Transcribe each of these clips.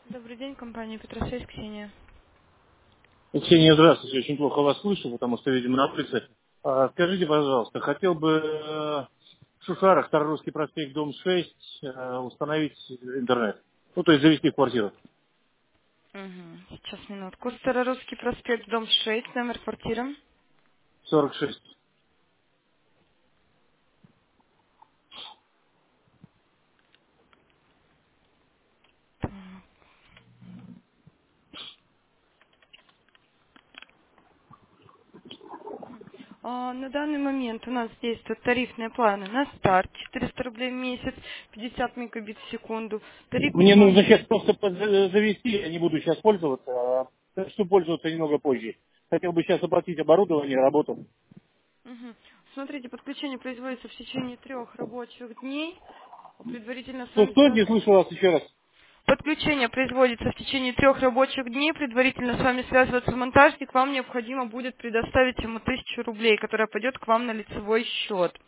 Добрый день, компания Петросвязь, Ксения. Ксения, здравствуйте. Очень плохо вас слышу, потому что, видимо, на улице. Скажите, пожалуйста, хотел бы в Шушарах, Старорусский проспект, дом 6, установить интернет. Ну, то есть завести квартиру. Угу. Сейчас, минутку. Старорусский проспект, дом 6, номер квартиры. 46. На данный момент у нас действуют тарифные планы на старт 400 рублей в месяц, 50 мегабит в секунду. Тарифный Мне план. нужно сейчас просто завести, я не буду сейчас пользоваться, начну пользоваться немного позже. Хотел бы сейчас оплатить оборудование, работу. Мгм. Смотрите, подключение производится в течение 3 рабочих дней. Предварительно с вами Что, не связываться. слышу вас еще раз. Подключение производится в течение 3 рабочих дней. Предварительно с вами связывается монтажник. Вам необходимо будет предоставить ему 1000 рублей, которая пойдет к вам на лицевой счет.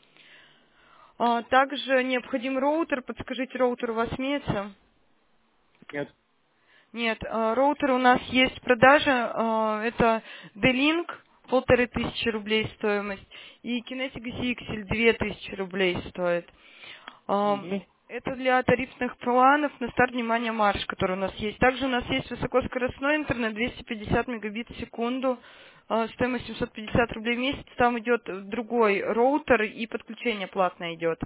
Также необходим роутер. Подскажите, роутер у вас имеется? Нет. Нет, роутер у нас есть в продаже. Это D-Link, 1500 рублей стоимость. И Kinetic ZXL 2000 рублей стоит. А, Мгм. Это для тарифных планов на старт внимания марш, который у нас есть. Также у нас есть высокоскоростной интернет, 250 мегабит в секунду, стоимость 750 рублей в месяц. Там идет другой роутер и подключение платное идет.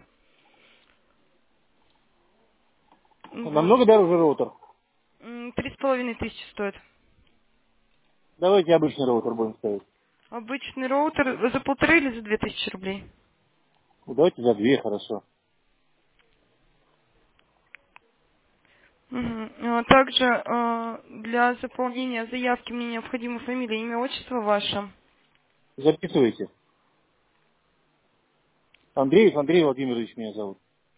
Вот. Намного дороже роутер. 3500 стоит. Давайте обычный роутер будем ставить. Обычный роутер за 1500 или за 2000 рублей? Давайте за 2, хорошо. Мгм. Также для заполнения заявки мне необходимо фамилия, имя, отчество ваше. Записывайте. Андреев Андрей Владимирович меня зовут.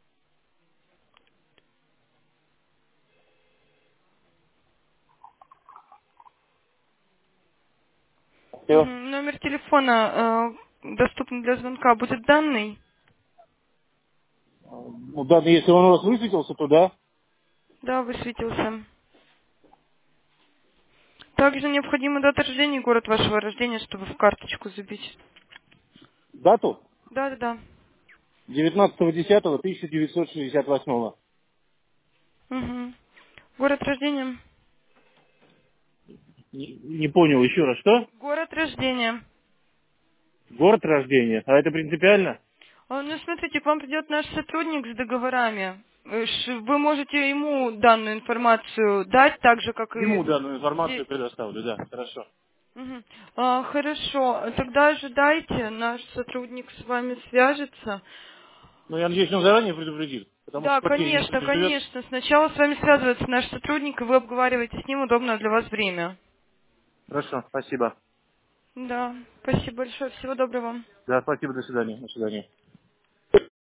Все. Мгм. Номер телефона доступный для звонка будет данный? Ну, да, если он у вас высветился, то да. Да, высветился. Также необходима дата рождения и город вашего рождения, чтобы в карточку забить. Дату Да. 19.10.1968. Угу. Город рождения? Не понял еще раз, что? Город рождения. Город рождения. А это принципиально? Ну, смотрите, к вам придет наш сотрудник с договорами. Вы можете ему данную информацию дать, так же, как и Ему данную здесь. информацию предоставлю, да, хорошо. Мгм. Хорошо, тогда ожидайте, наш сотрудник с вами свяжется. Ну, я надеюсь, он заранее предупредит, потому что Да, в квартире никто конечно, не живет. конечно. Сначала с вами связывается наш сотрудник, и вы обговариваете с ним удобное для вас время. Хорошо, спасибо. Да, спасибо большое. Всего доброго. Да, спасибо, до свидания. До свидания.